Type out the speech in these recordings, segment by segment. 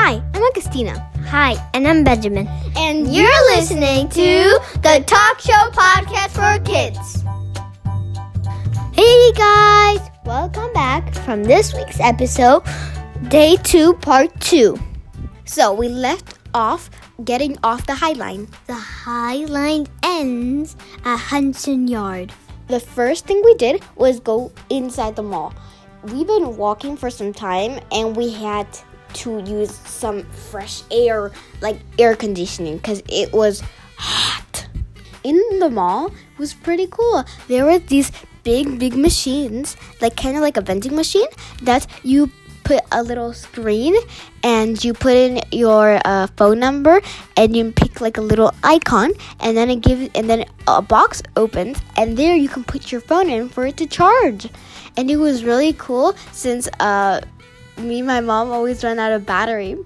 Hi, I'm Augustina. Hi, and I'm Benjamin. And you're listening to the Talk Show Podcast for Kids. Hey guys! Welcome back from this week's episode, Day 2, Part 2. So we left off getting off the High Line. The High Line ends at Hudson Yard. The first thing we did was go inside the mall. We've been walking for some time and we had to use some fresh air, like air conditioning, because it was hot. In the mall, it was pretty cool. There were these big machines, like kind of like a vending machine, that you put a little screen and you put in your phone number and you pick like a little icon and then a box opens and there you can put your phone in for it to charge. And it was really cool since me and my mom always run out of battery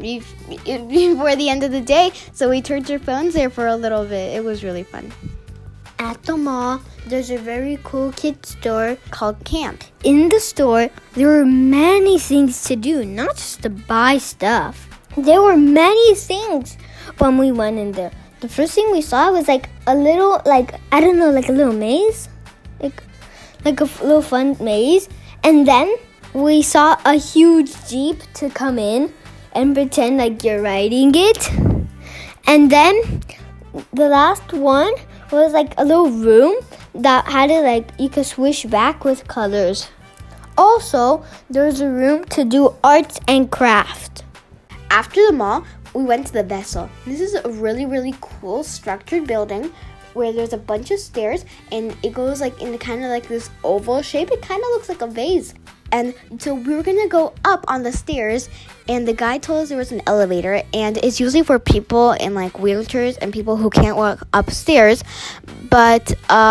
before the end of the day, so we turned our phones there for a little bit. It was really fun. At the mall, there's a very cool kids store Called Camp. In the store, there were many things to do, not just to buy stuff. There were many things when we went in there. The first thing we saw was like a little, like a little maze. Like a little fun maze. And then we saw a huge Jeep to come in and pretend like you're riding it. And then the last one was like a little room that had it like you could swish back with colors. Also, there was a room to do arts and craft. After the mall, we went to the Vessel. This is a really cool structured building where there's a bunch of stairs and it goes like in kind of like this oval shape. It kind of looks like a vase. And so we were going to go up on the stairs, and the guy told us there was an elevator, and it's usually for people in like wheelchairs and people who can't walk upstairs. But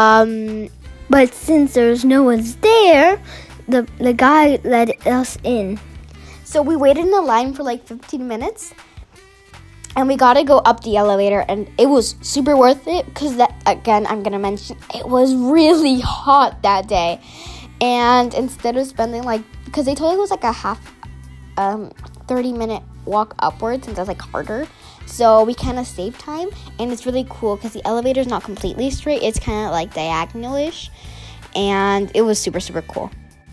since there's no one's there, the guy let us in. So we waited in the line for like 15 minutes, and we got to go up the elevator, and it was super worth it because that, again, I'm going to mention, it was really hot that day. And instead of spending because they told us it was like a half 30-minute walk upwards, and that's like harder. So we kind of saved time, and it's really cool because the elevator is not completely straight. It's kind of like diagonal-ish, and it was super cool.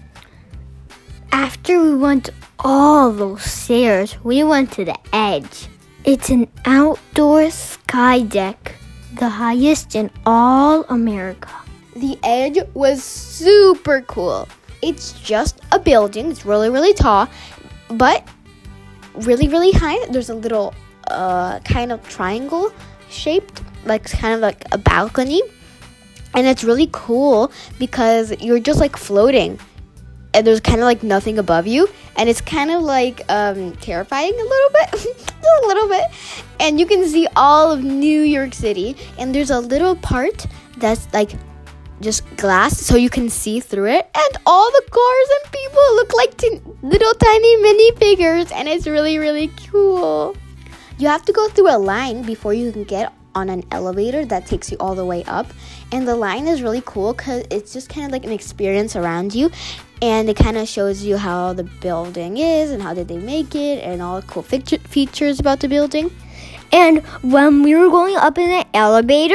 After we went all those stairs, we went to the edge. It's an outdoor sky deck, the highest in all America. The edge was super cool. It's just a building. It's really tall, but really high. There's a little kind of triangle shaped, like kind of like a balcony. And it's really cool because you're just like floating. And there's kind of like nothing above you. And it's kind of like terrifying a little bit. Just a little bit. And you can see all of New York City. And there's a little part that's like just glass, so you can see through it, and all the cars and people look like little tiny mini figures, and it's really cool. You have to go through a line before you can get on an elevator that takes you all the way up, and the line is really cool because it's just kind of like an experience around you, and it kind of shows you how the building is and how did they make it and all the cool features about the building. And when we were going up in the elevator,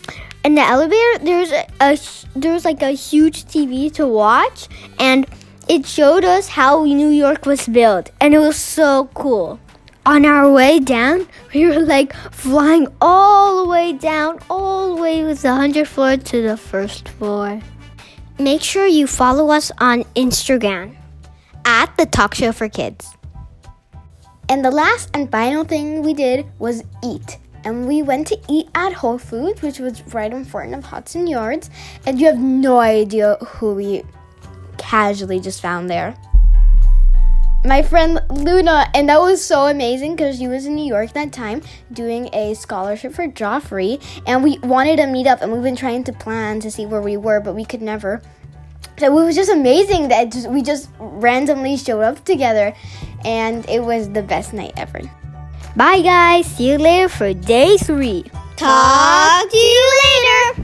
there was like a huge TV to watch, and it showed us how New York was built, and it was so cool. On our way down, we were like flying all the way down, all the way with the 100th floor to the first floor. Make sure you follow us on Instagram at the Talk Show for Kids. And the last and final thing we did was eat. And we went to eat at Whole Foods, which was right in front of Hudson Yards. And you have no idea who we casually just found there. My friend Luna, and that was so amazing because she was in New York that time doing a scholarship for Joffrey. And we wanted to meet up, and we've been trying to plan to see where we were, but we could never. So it was just amazing that we just randomly showed up together. And it was the best night ever. Bye guys, see you later for day 3. Talk to you later.